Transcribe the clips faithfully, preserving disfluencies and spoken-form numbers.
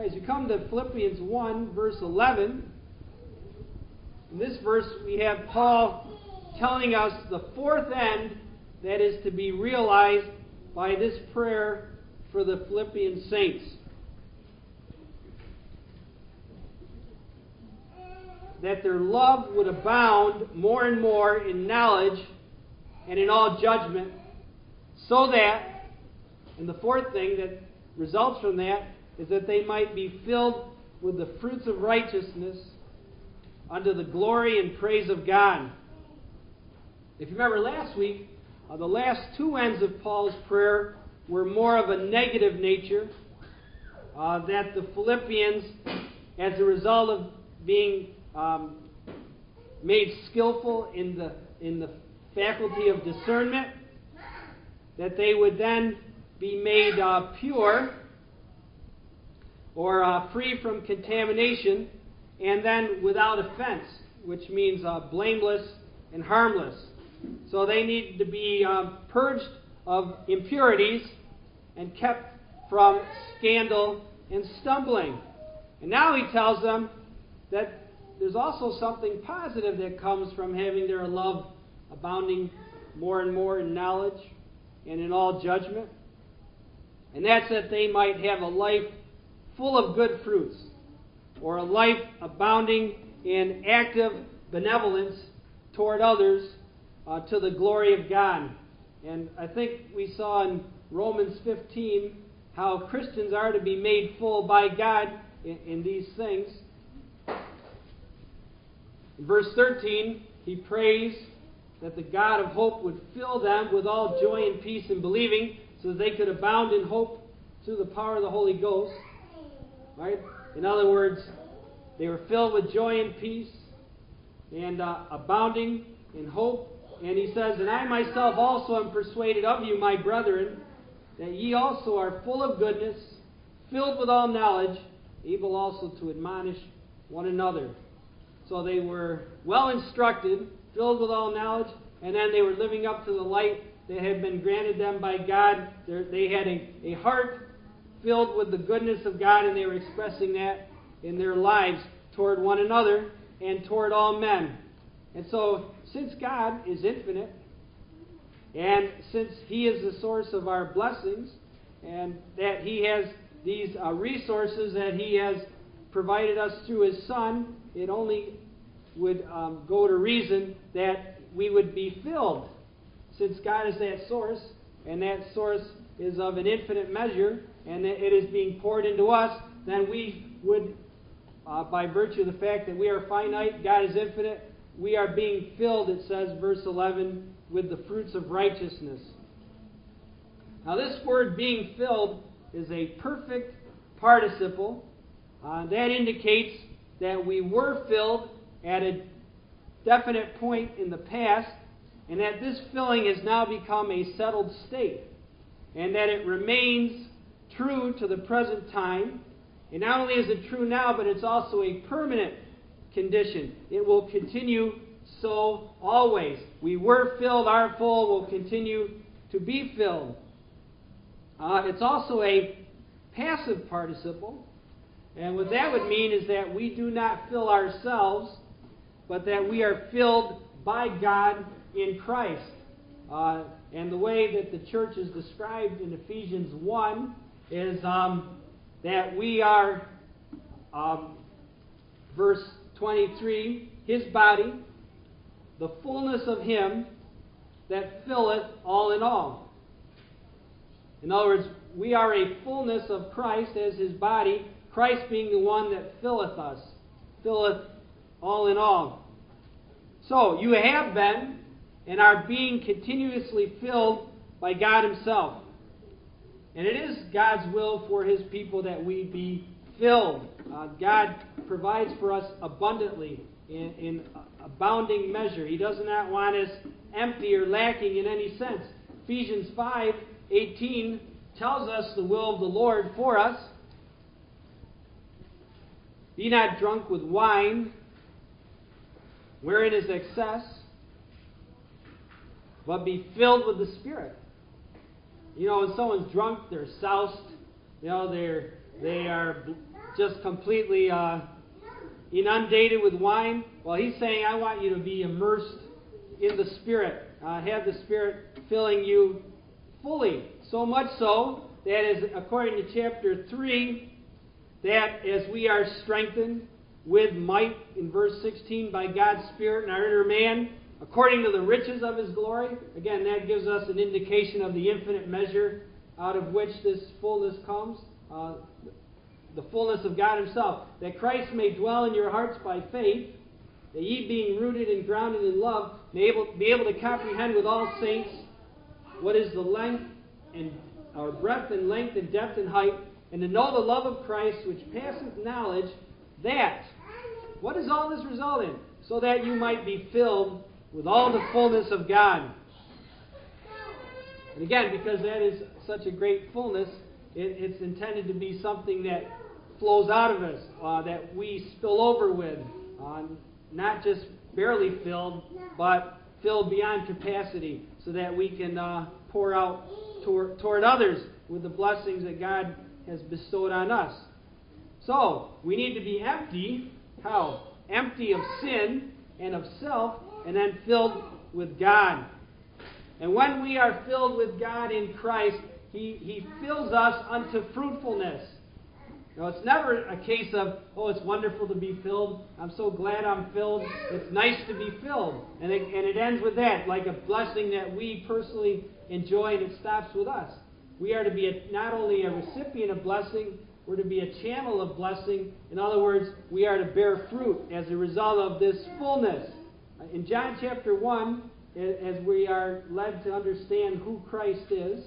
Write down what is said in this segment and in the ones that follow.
All right, as you come to Philippians one, verse eleven, in this verse we have Paul telling us the fourth end that is to be realized by this prayer for the Philippian saints. That their love would abound more and more in knowledge and in all judgment, so that, and the fourth thing that results from that, is that they might be filled with the fruits of righteousness unto the glory and praise of God. If you remember last week, uh, the last two ends of Paul's prayer were more of a negative nature, uh, that the Philippians, as a result of being um, made skillful in the in the faculty of discernment, that they would then be made uh, pure or uh, free from contamination, and then without offense, which means uh, blameless and harmless. So they need to be uh, purged of impurities and kept from scandal and stumbling. And now he tells them that there's also something positive that comes from having their love abounding more and more in knowledge and in all judgment. And that's that they might have a life full of good fruits, or a life abounding in active benevolence toward others uh, to the glory of God. And I think we saw in Romans fifteen how Christians are to be made full by God in, in these things. In verse thirteen, he prays that the God of hope would fill them with all joy and peace in believing, so that they could abound in hope through the power of the Holy Ghost. Right? In other words, they were filled with joy and peace and uh, abounding in hope. And he says, and I myself also am persuaded of you, my brethren, that ye also are full of goodness, filled with all knowledge, able also to admonish one another. So they were well instructed, filled with all knowledge, and then they were living up to the light that had been granted them by God. They had a, a heart filled with the goodness of God, and they were expressing that in their lives toward one another and toward all men. And so, since God is infinite, and since He is the source of our blessings, and that He has these uh, resources that He has provided us through His Son, it only would um, go to reason that we would be filled. Since God is that source, and that source is of an infinite measure, and that it is being poured into us, then we would, uh, by virtue of the fact that we are finite, God is infinite, we are being filled, it says, verse eleven, with the fruits of righteousness. Now this word being filled is a perfect participle. Uh, that indicates that we were filled at a definite point in the past, and that this filling has now become a settled state, and that it remains true to the present time. And not only is it true now, but it's also a permanent condition. It will continue so always. We were filled, our full will continue to be filled. Uh, it's also a passive participle. And what that would mean is that we do not fill ourselves, but that we are filled by God in Christ. Uh, and the way that the church is described in Ephesians one is um, that we are, um, verse twenty-three, His body, the fullness of Him that filleth all in all. In other words, we are a fullness of Christ as His body, Christ being the one that filleth us, filleth all in all. So, you have been and are being continuously filled by God Himself. And it is God's will for His people that we be filled. Uh, God provides for us abundantly in, in abounding measure. He does not want us empty or lacking in any sense. Ephesians five eighteen tells us the will of the Lord for us. Be not drunk with wine, wherein is excess, but be filled with the Spirit. You know, when someone's drunk, they're soused. You know, they're they are just completely uh, inundated with wine. Well, he's saying, I want you to be immersed in the Spirit. Uh, have the Spirit filling you fully. So much so that is, according to chapter three, that as we are strengthened with might, in verse sixteen, by God's Spirit in our inner man, according to the riches of His glory. Again, that gives us an indication of the infinite measure out of which this fullness comes. Uh, the fullness of God Himself. That Christ may dwell in your hearts by faith, that ye being rooted and grounded in love, may able, be able to comprehend with all saints what is the length and or breadth and length and depth and height, and to know the love of Christ which passeth knowledge, that, what does all this result in? So that you might be filled with all the fullness of God. And again, because that is such a great fullness, it, it's intended to be something that flows out of us, uh, that we spill over with, uh, not just barely filled, but filled beyond capacity, so that we can uh, pour out toward, toward others with the blessings that God has bestowed on us. So, we need to be empty. How? Empty of sin and of self, and then filled with God. And when we are filled with God in Christ, He, he fills us unto fruitfulness. Now, it's never a case of, oh, it's wonderful to be filled. I'm so glad I'm filled. It's nice to be filled. And it, and it ends with that, like a blessing that we personally enjoy, and it stops with us. We are to be a, not only a recipient of blessing, we're to be a channel of blessing. In other words, we are to bear fruit as a result of this fullness. In John chapter one, as we are led to understand who Christ is,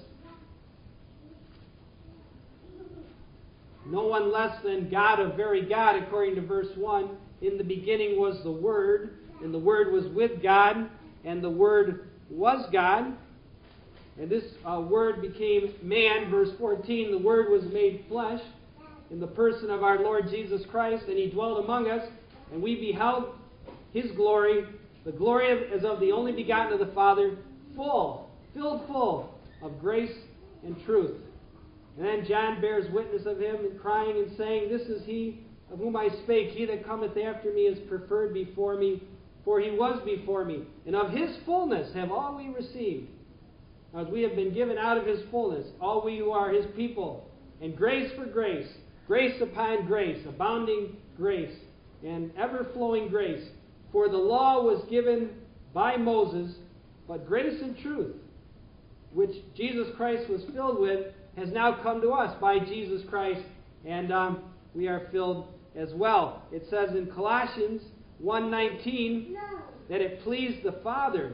no one less than God of very God, according to verse one. In the beginning was the Word, and the Word was with God, and the Word was God. And this uh, Word became man, verse fourteen. The Word was made flesh in the person of our Lord Jesus Christ, and He dwelt among us, and we beheld His glory, the glory of, as of the only begotten of the Father, full, filled full of grace and truth. And then John bears witness of Him, and crying and saying, This is He of whom I spake. He that cometh after me is preferred before me, for He was before me. And of His fullness have all we received. As we have been given out of His fullness, all we who are His people. And grace for grace, grace upon grace, abounding grace, and ever-flowing grace. For the law was given by Moses, but grace and truth, which Jesus Christ was filled with, has now come to us by Jesus Christ, and um, we are filled as well. It says in Colossians one nineteen that it pleased the Father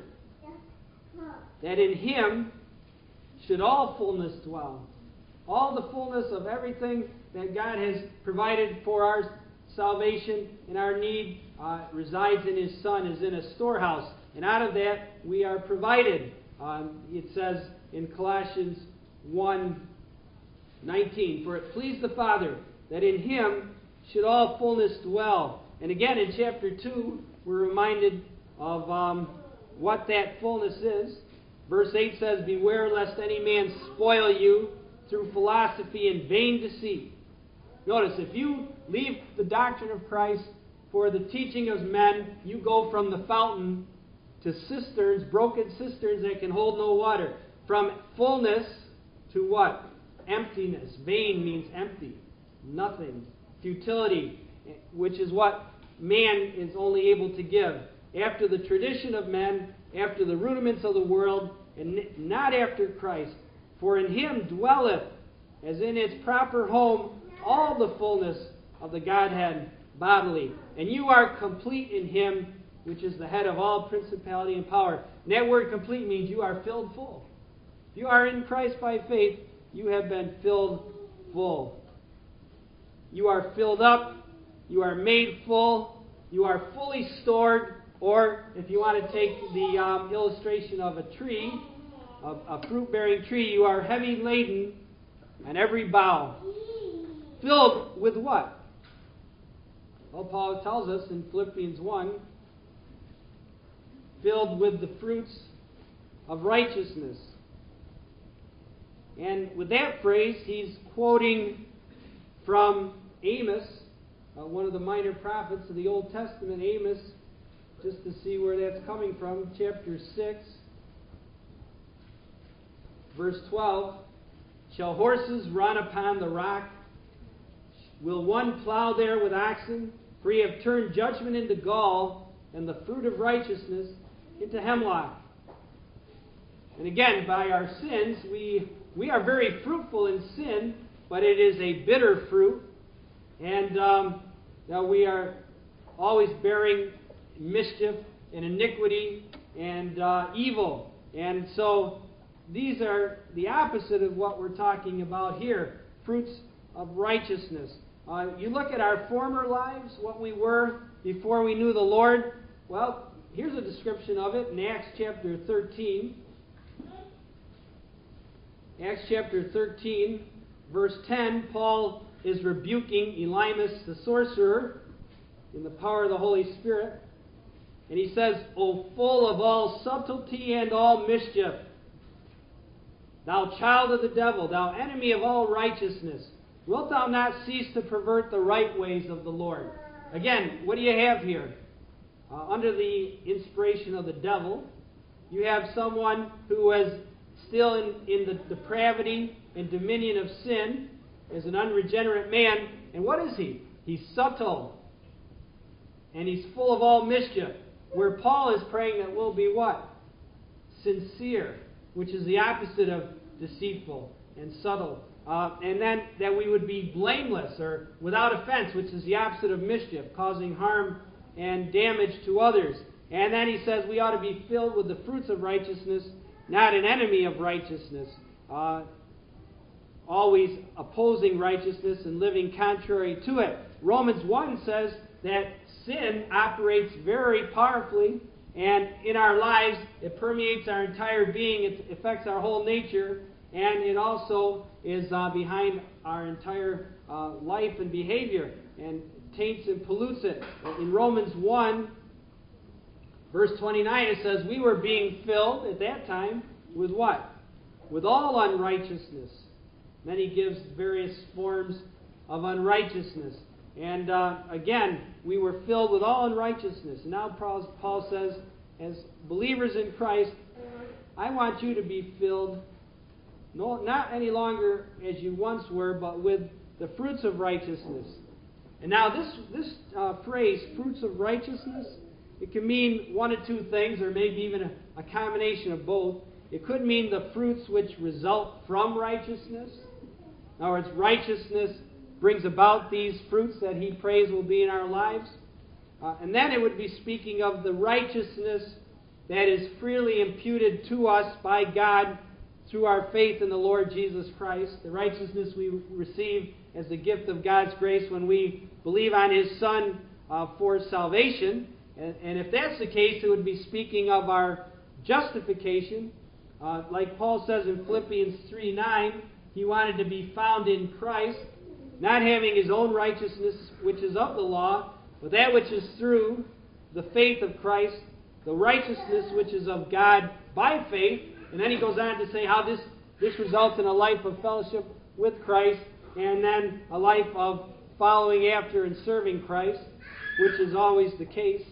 that in Him should all fullness dwell. All the fullness of everything that God has provided for our salvation and our need uh, resides in His Son, is in a storehouse. And out of that we are provided. Um, it says in Colossians one nineteen, For it pleased the Father that in Him should all fullness dwell. And again in chapter two, we're reminded of um, what that fullness is. Verse eight says, Beware lest any man spoil you through philosophy and vain deceit. Notice, if you leave the doctrine of Christ for the teaching of men, you go from the fountain to cisterns, broken cisterns that can hold no water. From fullness to what? Emptiness. Vain means empty. Nothing. Futility, which is what man is only able to give. After the tradition of men, after the rudiments of the world, and not after Christ. For in Him dwelleth, as in its proper home, all the fullness of the Godhead bodily. And you are complete in Him, which is the head of all principality and power. And that word complete means you are filled full. If you are in Christ by faith, you have been filled full. You are filled up. You are made full. You are fully stored. Or, if you want to take the um, illustration of a tree, a, a fruit-bearing tree, you are heavy laden on every bough. Filled with what? Well, Paul tells us in Philippians one, filled with the fruits of righteousness. And with that phrase, he's quoting from Amos, uh, one of the minor prophets of the Old Testament, Amos, just to see where that's coming from, chapter six, verse twelve. Shall horses run upon the rock? Will one plow there with oxen? For ye have turned judgment into gall, and the fruit of righteousness into hemlock. And again, by our sins, we we are very fruitful in sin, but it is a bitter fruit. And um, now we are always bearing mischief and iniquity and uh, evil. And so these are the opposite of what we're talking about here, fruits of righteousness. Uh, you look at our former lives, what we were before we knew the Lord. Well, here's a description of it in Acts chapter thirteen. Acts chapter thirteen, verse ten, Paul is rebuking Elymas the sorcerer in the power of the Holy Spirit. And he says, O full of all subtlety and all mischief, thou child of the devil, thou enemy of all righteousness, wilt thou not cease to pervert the right ways of the Lord? Again, what do you have here? Uh, under the inspiration of the devil, you have someone who is still in, in the depravity and dominion of sin, as an unregenerate man. And what is he? He's subtle. And he's full of all mischief. Where Paul is praying that we'll be what? Sincere, which is the opposite of deceitful and subtle. Uh, and then that we would be blameless or without offense, which is the opposite of mischief, causing harm and damage to others. And then he says we ought to be filled with the fruits of righteousness, not an enemy of righteousness, uh, always opposing righteousness and living contrary to it. Romans one says that sin operates very powerfully, and in our lives it permeates our entire being, it affects our whole nature, and it also is uh, behind our entire uh, life and behavior, and taints and pollutes it. In Romans one, verse twenty-nine, it says, we were being filled at that time with what? With all unrighteousness. Then he gives various forms of unrighteousness. And uh, again, we were filled with all unrighteousness. And now Paul, Paul says, as believers in Christ, I want you to be filled, no, not any longer as you once were, but with the fruits of righteousness. And now this, this uh, phrase, fruits of righteousness, it can mean one of two things, or maybe even a, a combination of both. It could mean the fruits which result from righteousness. In other words, righteousness brings about these fruits that he prays will be in our lives. Uh, and then it would be speaking of the righteousness that is freely imputed to us by God through our faith in the Lord Jesus Christ. The righteousness we receive as the gift of God's grace when we believe on his Son uh, for salvation. And, and if that's the case, it would be speaking of our justification. Uh, like Paul says in Philippians three nine, he wanted to be found in Christ, not having his own righteousness, which is of the law, but that which is through the faith of Christ, the righteousness which is of God by faith. And then he goes on to say how this, this results in a life of fellowship with Christ, and then a life of following after and serving Christ, which is always the case.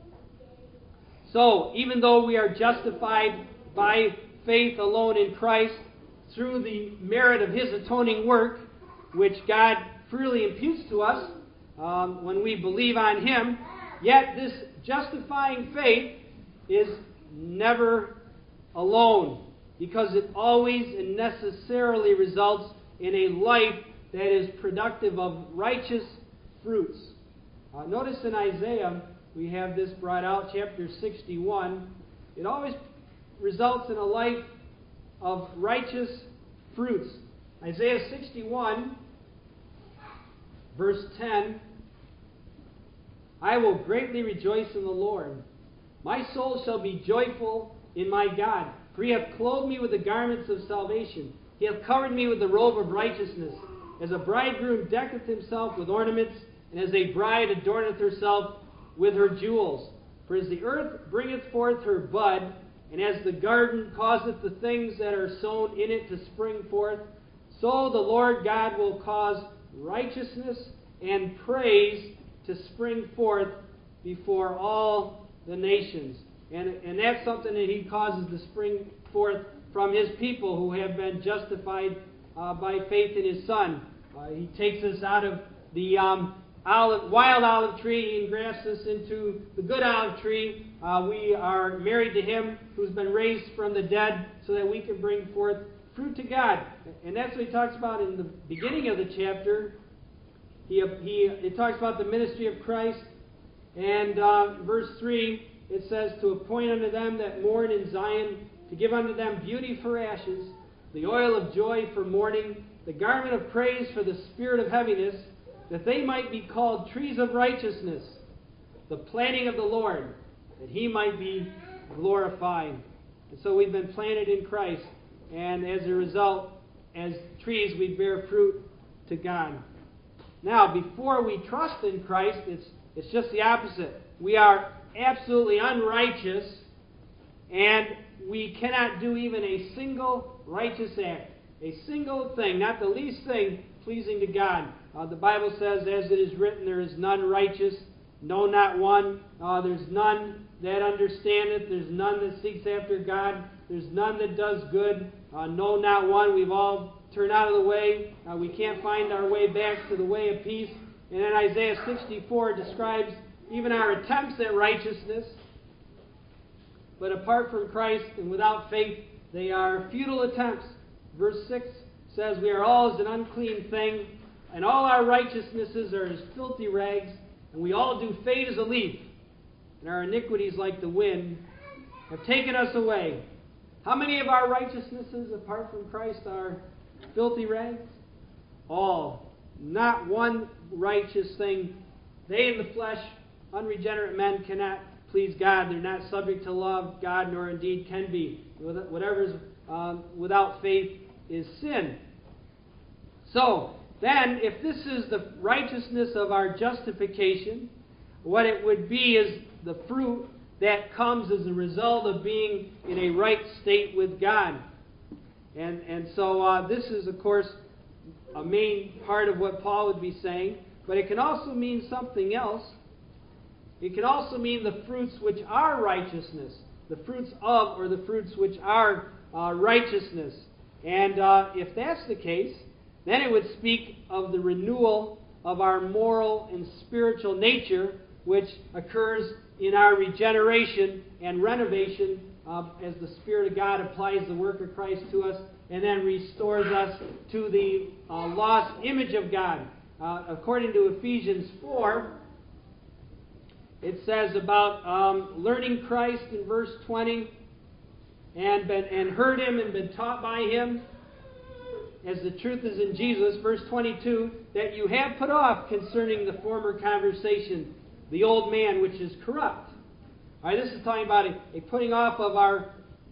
So, even though we are justified by faith alone in Christ, through the merit of his atoning work, which God freely imputes to us um, when we believe on him, yet this justifying faith is never alone, because it always and necessarily results in a life that is productive of righteous fruits. Uh, notice in Isaiah, we have this brought out, chapter sixty-one. It always results in a life of righteous fruits. Isaiah sixty-one, verse ten, I will greatly rejoice in the Lord. My soul shall be joyful in my God, for he hath clothed me with the garments of salvation. He hath covered me with the robe of righteousness. As a bridegroom decketh himself with ornaments, and as a bride adorneth herself with her jewels. For as the earth bringeth forth her bud, and as the garden causeth the things that are sown in it to spring forth, so the Lord God will cause righteousness and praise to spring forth before all the nations. And, and that's something that he causes to spring forth from his people who have been justified uh, by faith in his Son. Uh, he takes us out of the um, olive, wild olive tree and grafts us into the good olive tree. Uh, we are married to him who's been raised from the dead so that we can bring forth fruit to God. And that's what he talks about in the beginning of the chapter. He, he, it talks about the ministry of Christ. And uh, verse three, it says, to appoint unto them that mourn in Zion, to give unto them beauty for ashes, the oil of joy for mourning, the garment of praise for the spirit of heaviness, that they might be called trees of righteousness, the planting of the Lord, that he might be glorified. And so we've been planted in Christ, and as a result, as trees, we bear fruit to God. Now, before we trust in Christ, it's, it's just the opposite. We are absolutely unrighteous, and we cannot do even a single righteous act. A single thing, not the least thing, pleasing to God. Uh, the Bible says, as it is written, there is none righteous, no, not one. Uh, there's none that understandeth. There's none that seeks after God. There's none that does good. Uh, no, not one. We've all turned out of the way. Uh, we can't find our way back to the way of peace. And then Isaiah sixty-four describes even our attempts at righteousness. But apart from Christ and without faith, they are futile attempts. Verse six says, we are all as an unclean thing, and all our righteousnesses are as filthy rags, and we all do fade as a leaf, and our iniquities like the wind have taken us away. How many of our righteousnesses apart from Christ are filthy rags? All. Not one righteous thing. They in the flesh, unregenerate men, cannot please God. They're not subject to love God, nor indeed can be. Whatever is um, without faith is sin. So, then, if this is the righteousness of our justification, what it would be is the fruit that comes as a result of being in a right state with God. And, and so uh, this is, of course, a main part of what Paul would be saying. But it can also mean something else. It can also mean the fruits which are righteousness. The fruits of, or the fruits which are uh, righteousness. And uh, if that's the case, then it would speak of the renewal of our moral and spiritual nature, which occurs in our regeneration and renovation uh, as the Spirit of God applies the work of Christ to us and then restores us to the uh, lost image of God. Uh, according to Ephesians four, it says about um, learning Christ in verse twenty, and, been, and heard Him and been taught by Him, as the truth is in Jesus, verse twenty-two, that you have put off concerning the former conversation, the old man which is corrupt. All right, this is talking about a, a putting off of our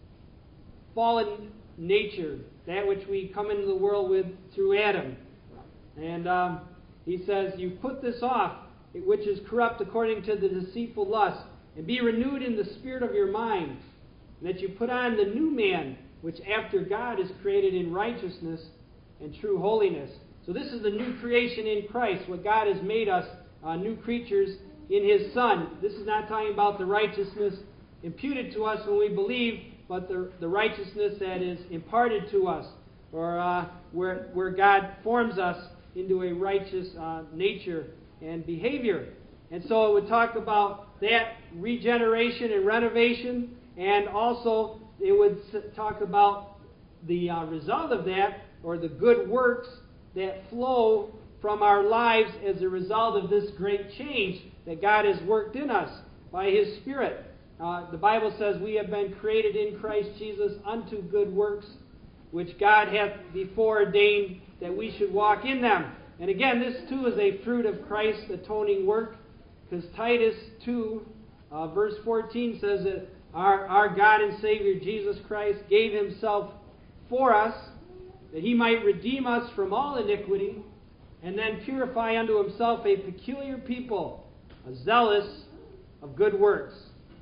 fallen nature, that which we come into the world with through Adam. And um, he says, you put this off, which is corrupt according to the deceitful lust, and be renewed in the spirit of your mind, and that you put on the new man, which after God is created in righteousness and true holiness. So this is the new creation in Christ, what God has made us, uh, new creatures in His Son. This is not talking about the righteousness imputed to us when we believe, but the, the righteousness that is imparted to us, or uh, where, where God forms us into a righteous uh, nature and behavior. And so it would talk about that regeneration and renovation, and also it would talk about the uh, result of that, or the good works that flow from our lives as a result of this great change that God has worked in us by His Spirit. Uh, the Bible says we have been created in Christ Jesus unto good works, which God hath before ordained that we should walk in them. And again, this too is a fruit of Christ's atoning work, because Titus two, uh, verse fourteen says that Our, our God and Savior Jesus Christ gave Himself for us, that He might redeem us from all iniquity, and then purify unto Himself a peculiar people, a zealous of good works.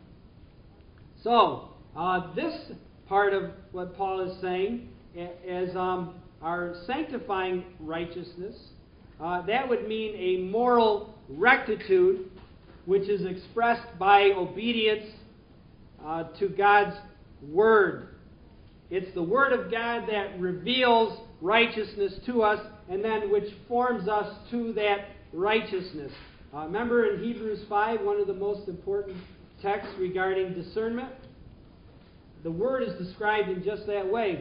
So, uh, this part of what Paul is saying, as um, our sanctifying righteousness, uh, that would mean a moral rectitude, which is expressed by obedience uh, to God's Word. It's the Word of God that reveals righteousness to us, and then which forms us to that righteousness. Uh, remember in Hebrews five, one of the most important texts regarding discernment? The Word is described in just that way.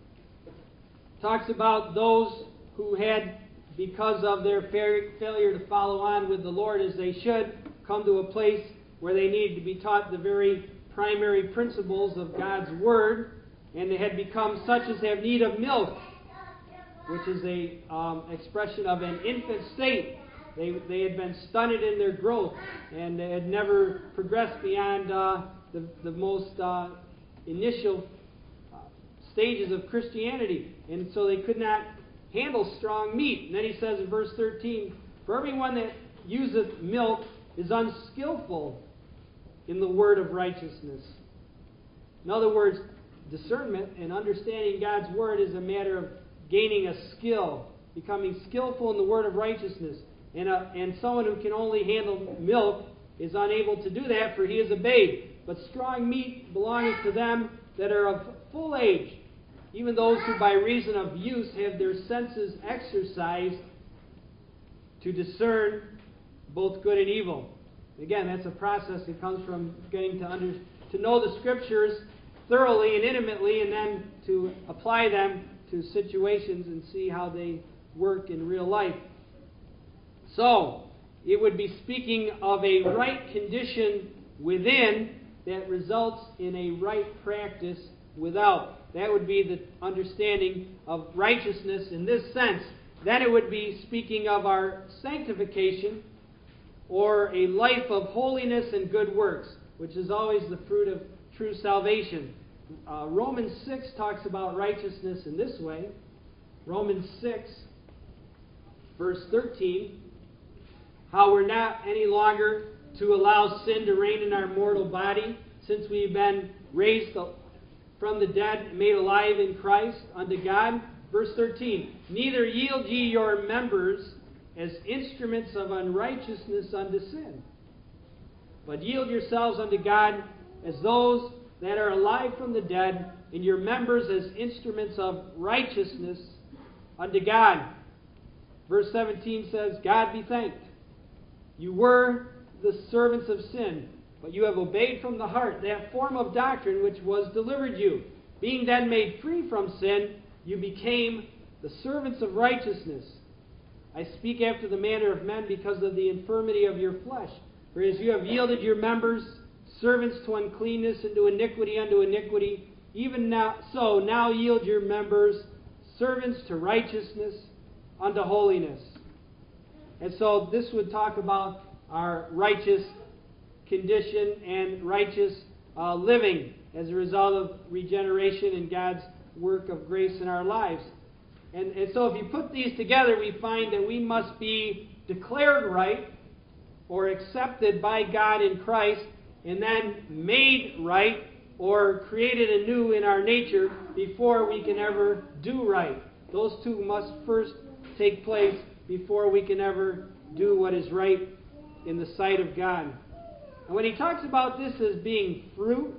It talks about those who had, because of their failure to follow on with the Lord as they should, come to a place where they needed to be taught the very primary principles of God's Word, and they had become such as have need of milk, which is a um, expression of an infant state. They, they had been stunted in their growth, and they had never progressed beyond uh, the, the most uh, initial uh, stages of Christianity, and so they could not handle strong meat. And then he says in verse thirteen, "For everyone that useth milk is unskillful in the word of righteousness." In other words, discernment and understanding God's Word is a matter of gaining a skill, becoming skillful in the word of righteousness. And, a, and someone who can only handle milk is unable to do that, for he is a babe. But strong meat belongeth to them that are of full age, even those who by reason of use have their senses exercised to discern both good and evil. Again, that's a process that comes from getting to under, to know the Scriptures thoroughly and intimately, and then to apply them to situations and see how they work in real life. So, it would be speaking of a right condition within that results in a right practice without. That would be the understanding of righteousness in this sense. Then it would be speaking of our sanctification, or a life of holiness and good works, which is always the fruit of true salvation. Uh, Romans six talks about righteousness in this way. Romans six, verse thirteen, how we're not any longer to allow sin to reign in our mortal body, since we've been raised from the dead and made alive in Christ unto God. Verse thirteen, neither yield ye your members as instruments of unrighteousness unto sin, but yield yourselves unto God as those that are alive from the dead, and your members as instruments of righteousness unto God. Verse seventeen says, God be thanked. You were the servants of sin, but you have obeyed from the heart that form of doctrine which was delivered you. Being then made free from sin, you became the servants of righteousness. I speak after the manner of men because of the infirmity of your flesh. For as you have yielded your members servants to uncleanness and to iniquity unto iniquity, even now so now yield your members servants to righteousness unto holiness. And so this would talk about our righteous condition and righteous uh, living as a result of regeneration and God's work of grace in our lives. And, and so if you put these together, we find that we must be declared right or accepted by God in Christ, and then made right or created anew in our nature before we can ever do right. Those two must first take place before we can ever do what is right in the sight of God. And when he talks about this as being fruit,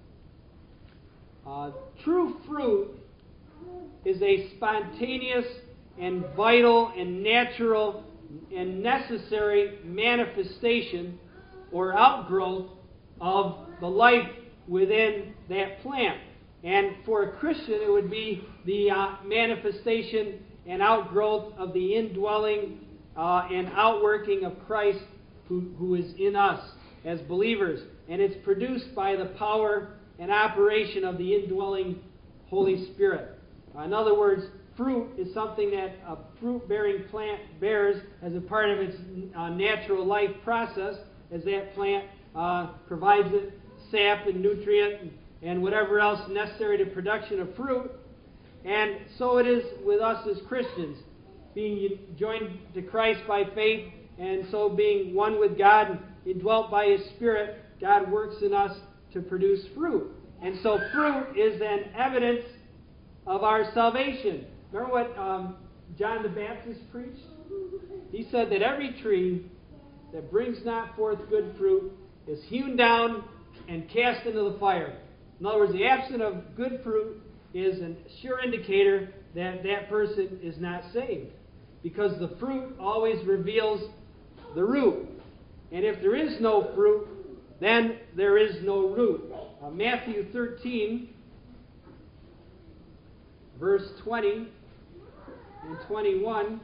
uh, true fruit is a spontaneous and vital and natural and necessary manifestation or outgrowth of the life within that plant. And for a Christian, it would be the uh, manifestation and outgrowth of the indwelling uh, and outworking of Christ who, who is in us as believers. And it's produced by the power and operation of the indwelling Holy Spirit. Uh, in other words, fruit is something that a fruit-bearing plant bears as a part of its uh, natural life process, as that plant uh, provides it sap and nutrient and, and whatever else necessary to production of fruit. And so it is with us as Christians, being joined to Christ by faith, and so being one with God and indwelt by His Spirit, God works in us to produce fruit. And so fruit is an evidence of our salvation. Remember what um, John the Baptist preached? He said that every tree that brings not forth good fruit is hewn down and cast into the fire. In other words, the absence of good fruit is a sure indicator that that person is not saved, because the fruit always reveals the root. And if there is no fruit, then there is no root. Uh, Matthew thirteen, verse twenty and twenty-one.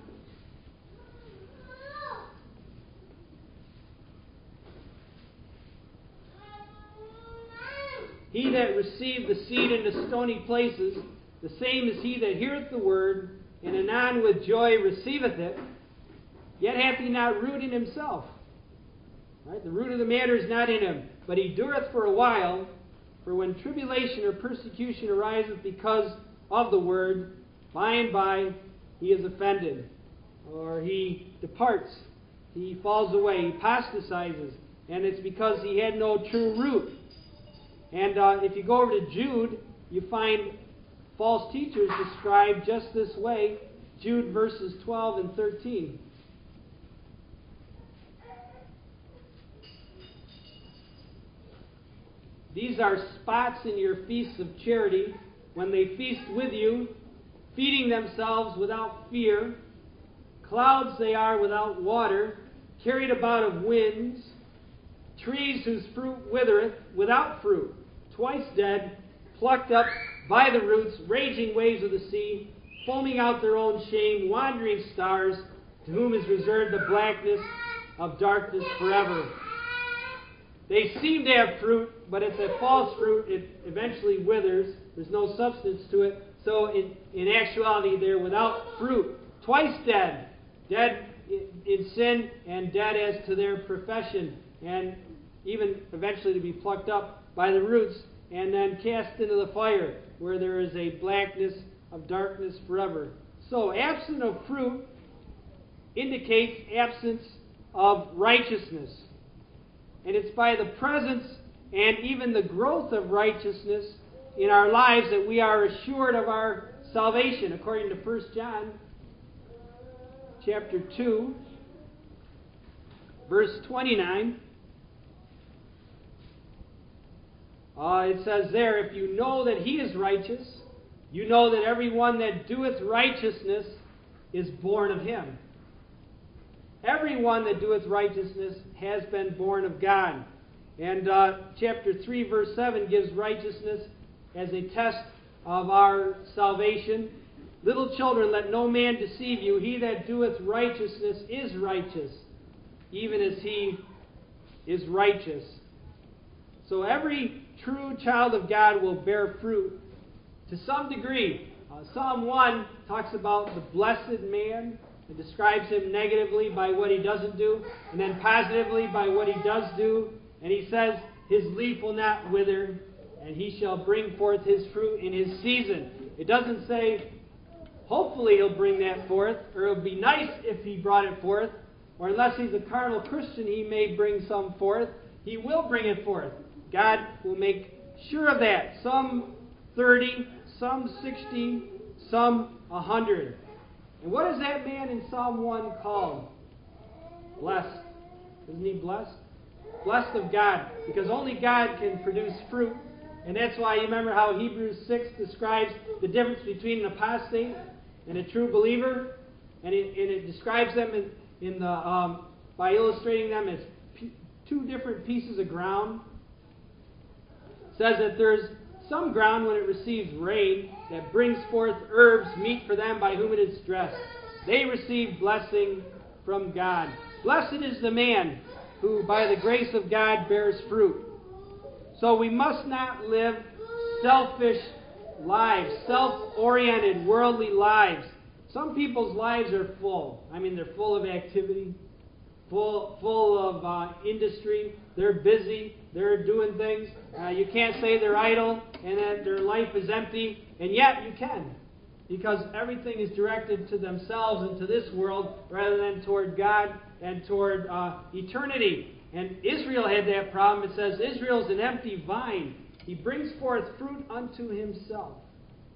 He that received the seed into stony places, the same is he that heareth the word, and anon with joy receiveth it, yet hath he not root in himself. Right? The root of the matter is not in him, but he dureth for a while. For when tribulation or persecution ariseth because of the word, by and by he is offended, or he departs, he falls away, he apostatizes, and it's because he had no true root. And uh, if you go over to Jude, you find false teachers described just this way. Jude verses twelve and thirteen. These are spots in your feasts of charity, when they feast with you, feeding themselves without fear. Clouds they are without water, carried about of winds. Trees whose fruit withereth, without fruit, twice dead, plucked up by the roots, raging waves of the sea, foaming out their own shame, wandering stars, to whom is reserved the blackness of darkness forever. They seem to have fruit, but it's a false fruit. It eventually withers. There's no substance to it. So in, in actuality, they're without fruit. Twice dead. Dead in, in sin and dead as to their profession. And even eventually to be plucked up by the roots and then cast into the fire, where there is a blackness of darkness forever. So absence of fruit indicates absence of righteousness. And it's by the presence and even the growth of righteousness in our lives that we are assured of our salvation, according to First John chapter two, verse twenty-nine. Uh, it says there, if you know that he is righteous, you know that everyone that doeth righteousness is born of him. Everyone that doeth righteousness has been born of God. And uh, chapter three, verse seven gives righteousness as a test of our salvation. Little children, let no man deceive you. He that doeth righteousness is righteous, even as he is righteous. So every true child of God will bear fruit to some degree. Uh, Psalm one talks about the blessed man. It describes him negatively by what he doesn't do, and then positively by what he does do. And he says, his leaf will not wither, and he shall bring forth his fruit in his season. It doesn't say, hopefully he'll bring that forth, or it would be nice if he brought it forth, or unless he's a carnal Christian, he may bring some forth. He will bring it forth. God will make sure of that. Some thirty, some sixty, some a hundred. And what is that man in Psalm one called? Blessed. Isn't he blessed? Blessed of God. Because only God can produce fruit. And that's why you remember how Hebrews six describes the difference between an apostate and a true believer. And it, and it describes them in, in the um, by illustrating them as p- two different pieces of ground. It says that there's some ground when it receives rain that brings forth herbs, meat for them by whom it is dressed. They receive blessing from God. Blessed is the man who by the grace of God bears fruit. So we must not live selfish lives, self-oriented, worldly lives. Some people's lives are full. I mean, they're full of activity, full, full of uh, industry. They're busy. They're doing things. Uh, you can't say they're idle and that their life is empty, and yet you can, because everything is directed to themselves and to this world rather than toward God and toward uh, eternity. And Israel had that problem. It says, Israel is an empty vine. He brings forth fruit unto himself.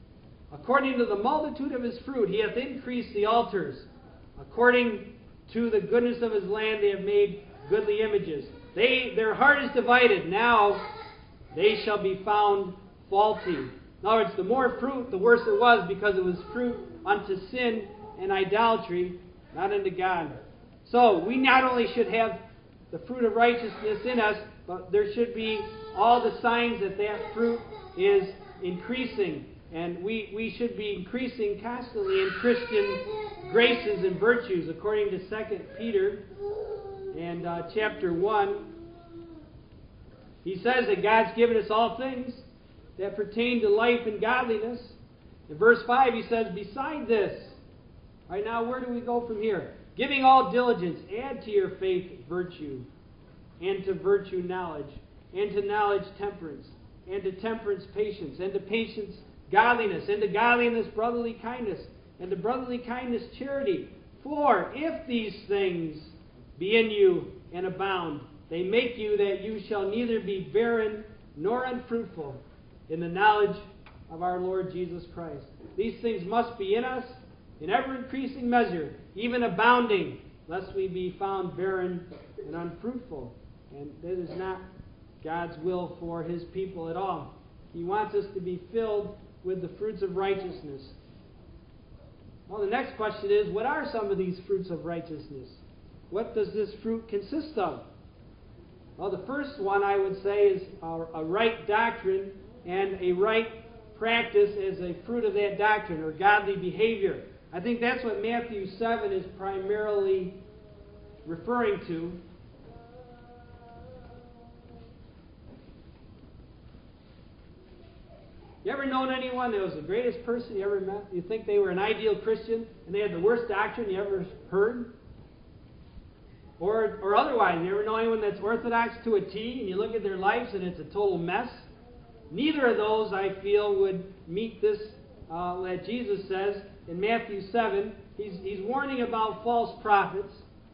According to the multitude of his fruit, he hath increased the altars. According to the goodness of his land, they have made goodly images. They, their heart is divided. Now they shall be found faulty. In other words, the more fruit, the worse it was, because it was fruit unto sin and idolatry, not unto God. So we not only should have the fruit of righteousness in us, but there should be all the signs that that fruit is increasing. And we, we should be increasing constantly in Christian graces and virtues, according to Second Peter and uh, chapter one. He says that God's given us all things that pertain to life and godliness. In verse five, he says, beside this, right now, where do we go from here? Giving all diligence, add to your faith virtue, and to virtue knowledge, and to knowledge temperance, and to temperance patience, and to patience godliness, and to godliness brotherly kindness, and to brotherly kindness charity. For if these things be in you and abound, they make you that you shall neither be barren nor unfruitful in the knowledge of our Lord Jesus Christ. These things must be in us in ever-increasing measure, even abounding, lest we be found barren and unfruitful. And that is not God's will for his people at all. He wants us to be filled with the fruits of righteousness. Well, the next question is, what are some of these fruits of righteousness? What does this fruit consist of? Well, the first one I would say is a, a right doctrine and a right practice as a fruit of that doctrine, or godly behavior. I think that's what Matthew seven is primarily referring to. You ever known anyone that was the greatest person you ever met? You think they were an ideal Christian and they had the worst doctrine you ever heard? Or, or otherwise, you ever know anyone that's orthodox to a T and you look at their lives and it's a total mess? Neither of those, I feel, would meet this uh, that Jesus says in Matthew seven. He's, he's warning about false prophets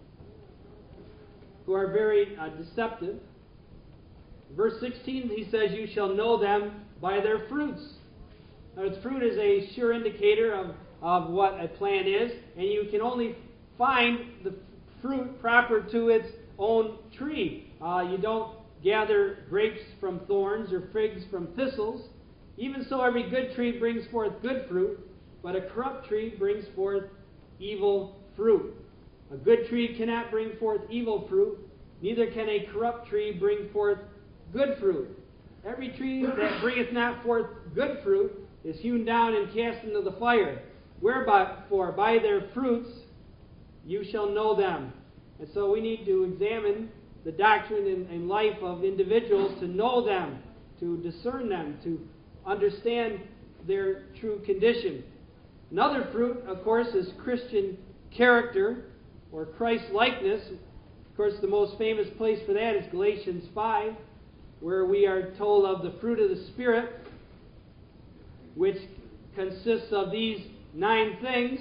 who are very uh, deceptive. Verse sixteen, he says, you shall know them by their fruits. Now, its fruit is a sure indicator of, of what a plant is, and you can only find the fruit proper to its own tree. Uh, you don't gather grapes from thorns or figs from thistles. Even so, every good tree brings forth good fruit, but a corrupt tree brings forth evil fruit. A good tree cannot bring forth evil fruit, neither can a corrupt tree bring forth good fruit. Every tree that bringeth not forth good fruit is hewn down and cast into the fire. Whereby, for by their fruits you shall know them. And so we need to examine the doctrine and, and life of individuals to know them, to discern them, to understand their true condition. Another fruit, of course, is Christian character or Christ-likeness. Of course, the most famous place for that is Galatians five, where we are told of the fruit of the Spirit, which consists of these nine things: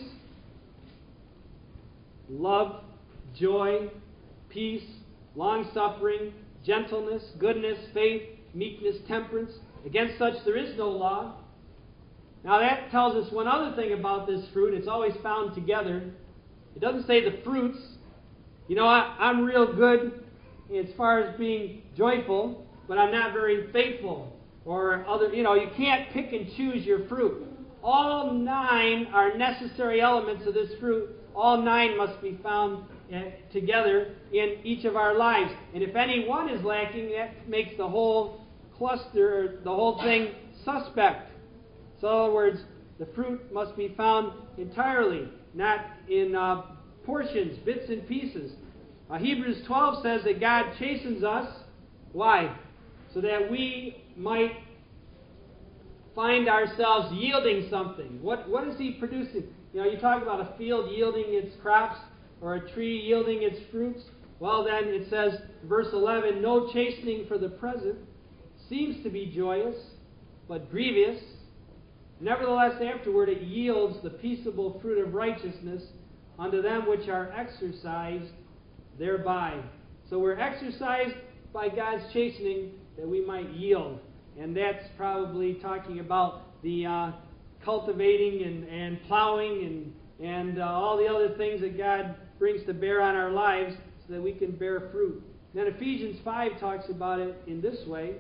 love, joy, peace, long-suffering, gentleness, goodness, faith, meekness, temperance. Against such there is no law. Now that tells us one other thing about this fruit. It's always found together. It doesn't say the fruits. You know, I, I'm real good as far as being joyful, but I'm not very faithful. Or other, you know, you can't pick and choose your fruit. All nine are necessary elements of this fruit. All nine must be found uh, together in each of our lives. And if any one is lacking, that makes the whole cluster, the whole thing suspect. So in other words, the fruit must be found entirely, not in uh, portions, bits and pieces. Uh, Hebrews twelve says that God chastens us. Why? So that we might find ourselves yielding something. What, what is He producing? You know, you talk about a field yielding its crops or a tree yielding its fruits. Well, then it says, verse eleven, no chastening for the present seems to be joyous, but grievous. Nevertheless, afterward it yields the peaceable fruit of righteousness unto them which are exercised thereby. So we're exercised by God's chastening that we might yield. And that's probably talking about the uh, cultivating and, and plowing and, and uh, all the other things that God brings to bear on our lives so that we can bear fruit. Then Ephesians five talks about it in this way.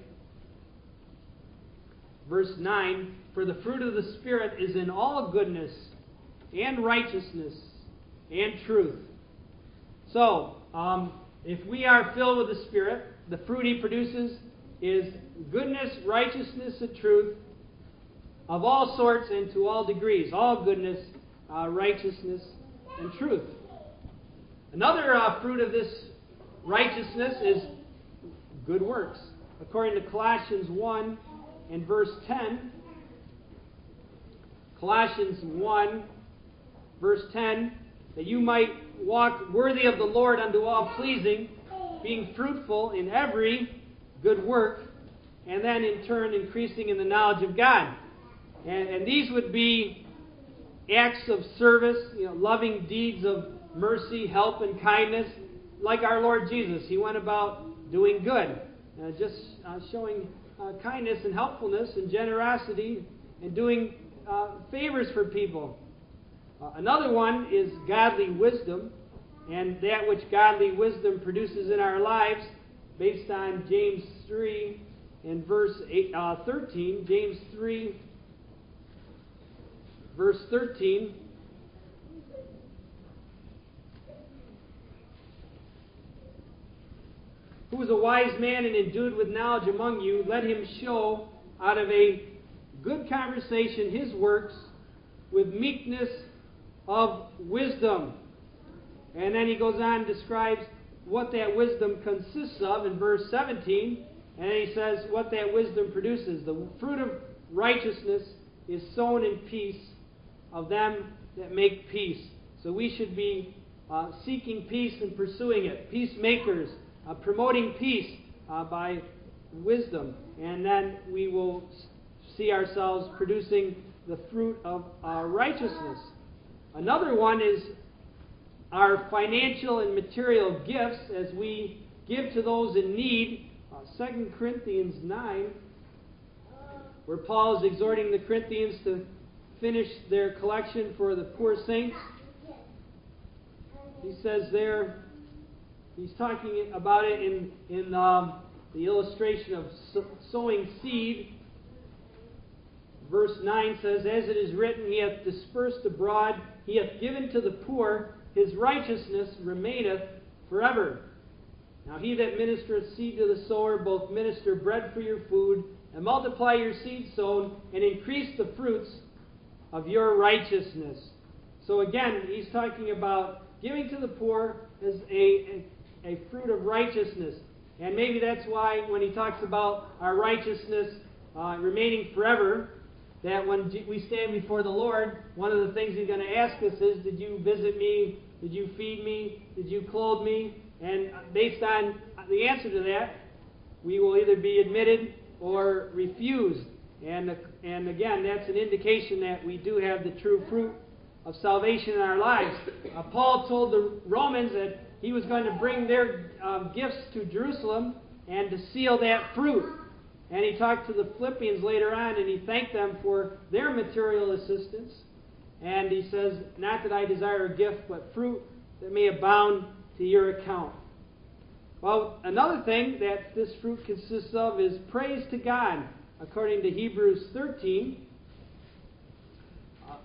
Verse nine, for the fruit of the Spirit is in all goodness and righteousness and truth. So, um, if we are filled with the Spirit, the fruit He produces is goodness, righteousness, and truth of all sorts and to all degrees. All goodness, uh, righteousness, and truth. Another uh, fruit of this righteousness is good works. According to Colossians one and verse ten, Colossians one, verse ten, that you might walk worthy of the Lord unto all pleasing, being fruitful in every good work, and then in turn increasing in the knowledge of God. And, and these would be acts of service, you know, loving deeds of mercy, help, and kindness, like our Lord Jesus. He went about doing good, uh, just uh, showing uh, kindness and helpfulness and generosity and doing uh, favors for people. Uh, another one is godly wisdom, and that which godly wisdom produces in our lives, based on James three and verse eight, uh, thirteen. James three, verse thirteen. Who is a wise man and endued with knowledge among you, let him show out of a good conversation his works with meekness of wisdom. And then he goes on and describes what that wisdom consists of in verse seventeen. And then he says what that wisdom produces. The fruit of righteousness is sown in peace of them that make peace. So we should be uh, seeking peace and pursuing it. Peacemakers, uh, promoting peace uh, by wisdom. And then we will see ourselves producing the fruit of uh, righteousness. Another one is our financial and material gifts as we give to those in need. Uh, Second Corinthians nine, where Paul is exhorting the Corinthians to finish their collection for the poor saints. He says there, he's talking about it in, in um, the illustration of sowing seed. Verse nine says, as it is written, He hath dispersed abroad, He hath given to the poor, His righteousness remaineth forever. Now he that ministereth seed to the sower, both minister bread for your food, and multiply your seed sown, and increase the fruits of your righteousness. So again, he's talking about giving to the poor as a, a, a fruit of righteousness. And maybe that's why when he talks about our righteousness uh, remaining forever, that when we stand before the Lord, one of the things He's going to ask us is, did you visit me? Did you feed me? Did you clothe me? And based on the answer to that, we will either be admitted or refused. And, and again, that's an indication that we do have the true fruit of salvation in our lives. Uh, Paul told the Romans that he was going to bring their um, gifts to Jerusalem and to seal that fruit. And he talked to the Philippians later on, and he thanked them for their material assistance. And he says, not that I desire a gift, but fruit that may abound to your account. Well, another thing that this fruit consists of is praise to God, according to Hebrews thirteen. Uh,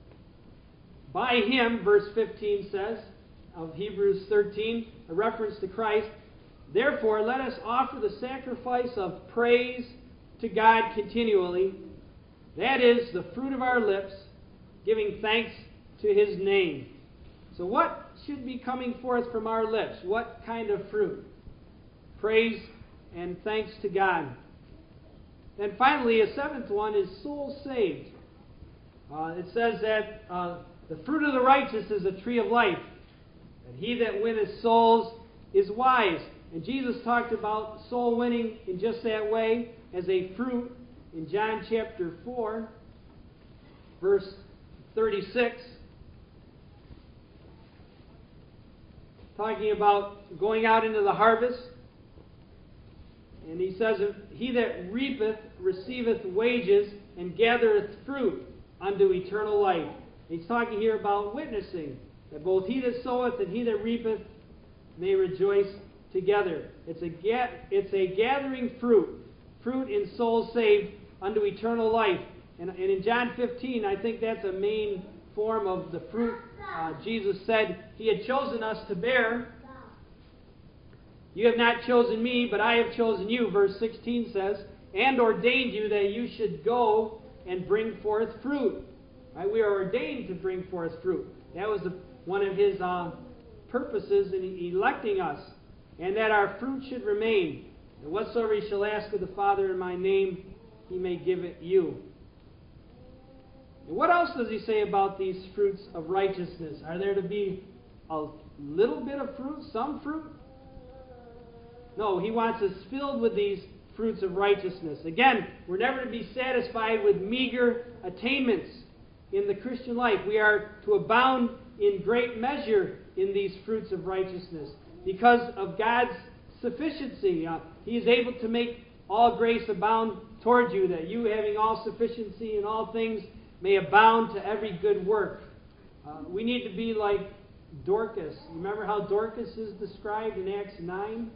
by Him, verse fifteen says, of Hebrews thirteen, a reference to Christ, therefore, let us offer the sacrifice of praise to God continually. That is the fruit of our lips, giving thanks to His name. So what should be coming forth from our lips? What kind of fruit? Praise and thanks to God. And finally, a seventh one is souls saved. Uh, it says that uh, the fruit of the righteous is a tree of life, and he that winneth souls is wise. And Jesus talked about soul winning in just that way as a fruit in John chapter four, verse thirty-six, talking about going out into the harvest. And he says, he that reapeth receiveth wages and gathereth fruit unto eternal life. He's talking here about witnessing, that both he that soweth and he that reapeth may rejoice together. It's a, ga- it's a gathering fruit, fruit in souls saved unto eternal life. And, and in John fifteen, I think that's a main form of the fruit uh, Jesus said he had chosen us to bear. You have not chosen me, but I have chosen you, verse sixteen says, and ordained you that you should go and bring forth fruit. Right? We are ordained to bring forth fruit. That was the, one of his uh, purposes in electing us, and that our fruit should remain. And whatsoever ye shall ask of the Father in my name, he may give it you. And what else does he say about these fruits of righteousness? Are there to be a little bit of fruit, some fruit? No, he wants us filled with these fruits of righteousness. Again, we're never to be satisfied with meager attainments in the Christian life. We are to abound in great measure in these fruits of righteousness because of God's sufficiency. Uh, he is able to make all grace abound toward you, that you, having all sufficiency in all things, may abound to every good work. Uh, we need to be like Dorcas. Remember how Dorcas is described in Acts nine?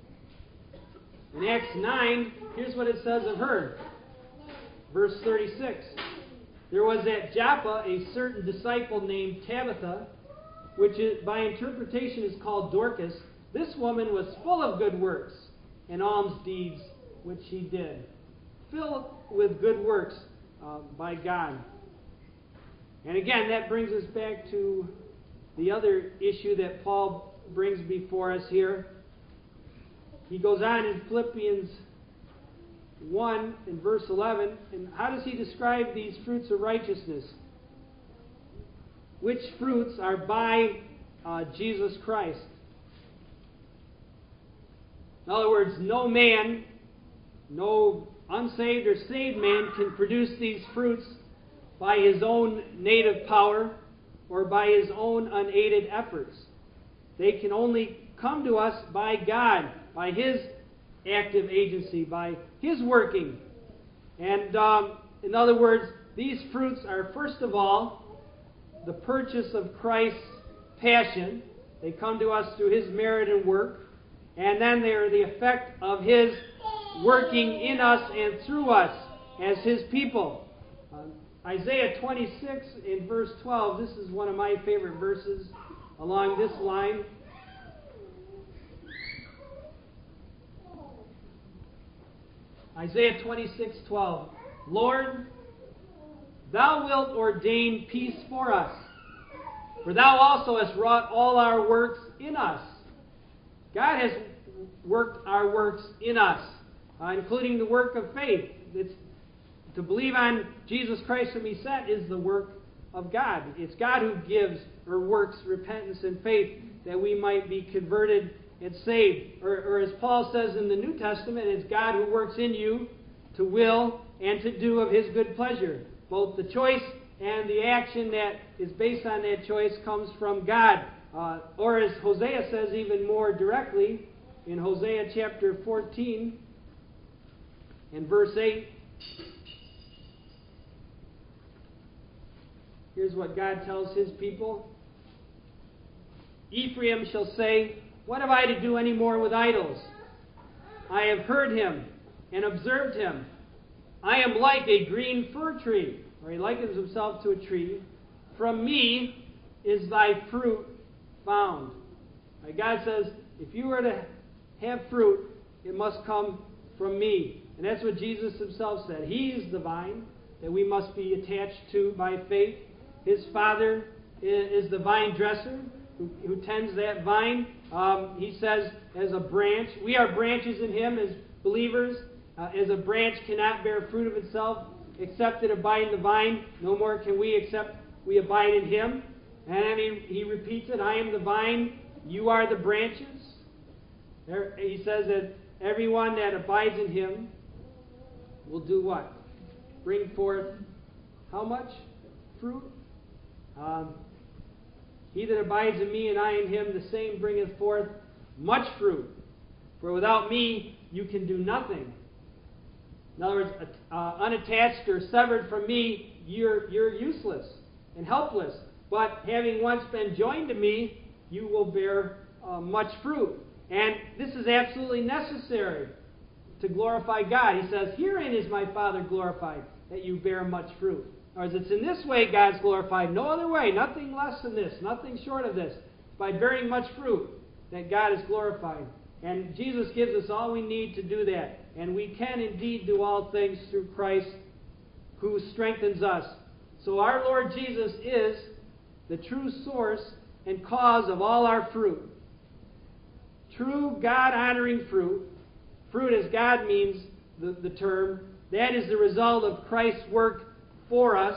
In Acts nine, here's what it says of her. Verse thirty-six. There was at Joppa a certain disciple named Tabitha, which is, by interpretation is called Dorcas. This woman was full of good works and alms deeds which she did. Filled with good works uh, by God. And again, that brings us back to the other issue that Paul brings before us here. He goes on in Philippians one in verse eleven, and how does he describe these fruits of righteousness? Which fruits are by uh, Jesus Christ. In other words, no man, no unsaved or saved man can produce these fruits by his own native power or by his own unaided efforts. They can only come to us by God, by His active agency, by His working. And um, in other words, these fruits are first of all the purchase of Christ's passion. They come to us through His merit and work. And then they are the effect of His working in us and through us as His people. Uh, Isaiah twenty-six in verse twelve, this is one of my favorite verses along this line. Isaiah twenty-six twelve. Lord, Thou wilt ordain peace for us, for Thou also hast wrought all our works in us. God has worked our works in us, uh, including the work of faith. It's, to believe on Jesus Christ whom He sent is the work of God. It's God who gives or works repentance and faith that we might be converted and saved. Or, or as Paul says in the New Testament, it's God who works in you to will and to do of His good pleasure. Both the choice and the action that is based on that choice comes from God. Uh, or as Hosea says even more directly, in Hosea chapter fourteen and verse eight, here's what God tells His people. Ephraim shall say, what have I to do any more with idols? I have heard him and observed him. I am like a green fir tree. Or he likens himself to a tree. From me is thy fruit found. Right, God says, if you are to have fruit, it must come from me. And that's what Jesus Himself said. He is the vine that we must be attached to by faith. His Father is the vine dresser who, who tends that vine. Um, he says, as a branch, we are branches in Him as believers. Uh, as a branch cannot bear fruit of itself except it abide in the vine, no more can we except we abide in Him. And then he, he repeats it, I am the vine, you are the branches. There, he says that everyone that abides in Him will do what? Bring forth how much fruit? Um, he that abides in me and I in him, the same bringeth forth much fruit. For without me you can do nothing. In other words, uh, unattached or severed from me, you're, you're useless and helpless. But having once been joined to me, you will bear uh, much fruit. And this is absolutely necessary to glorify God. He says, herein is my Father glorified, that you bear much fruit. In other words, it's in this way God's glorified. No other way. Nothing less than this. Nothing short of this. By bearing much fruit that God is glorified. And Jesus gives us all we need to do that. And we can indeed do all things through Christ who strengthens us. So our Lord Jesus is the true source and cause of all our fruit. True God-honoring fruit. Fruit as God means the, the term. That is the result of Christ's work for us,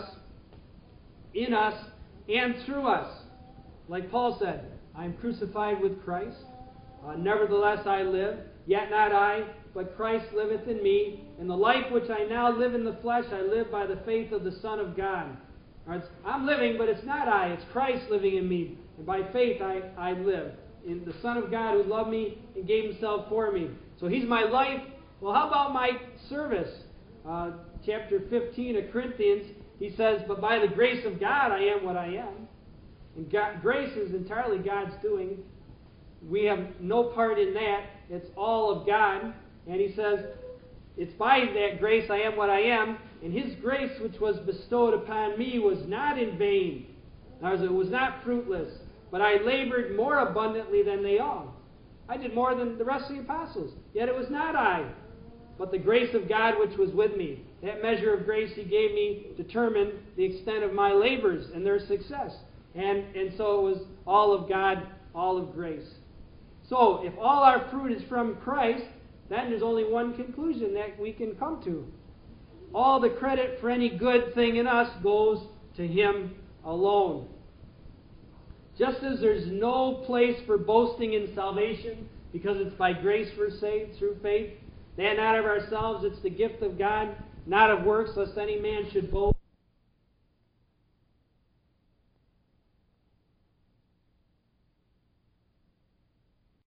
in us, and through us. Like Paul said, I am crucified with Christ. Uh, nevertheless I live, yet not I, but Christ liveth in me. And the life which I now live in the flesh, I live by the faith of the Son of God. Right, I'm living, but it's not I, it's Christ living in me. And by faith I, I live. In the Son of God who loved me and gave himself for me. So he's my life. Well, how about my service? Uh, chapter fifteen of Corinthians, he says, but by the grace of God I am what I am. And God, grace is entirely God's doing. We have no part in that. It's all of God. And he says, it's by that grace I am what I am. And his grace which was bestowed upon me was not in vain. In other words, it was not fruitless. But I labored more abundantly than they all. I did more than the rest of the apostles. Yet it was not I, but the grace of God which was with me. That measure of grace he gave me determined the extent of my labors and their success. And, and so it was all of God, all of grace. So if all our fruit is from Christ, then there's only one conclusion that we can come to. All the credit for any good thing in us goes to him alone. Just as there's no place for boasting in salvation, because it's by grace we're saved through faith, that not of ourselves, it's the gift of God, not of works, lest any man should boast.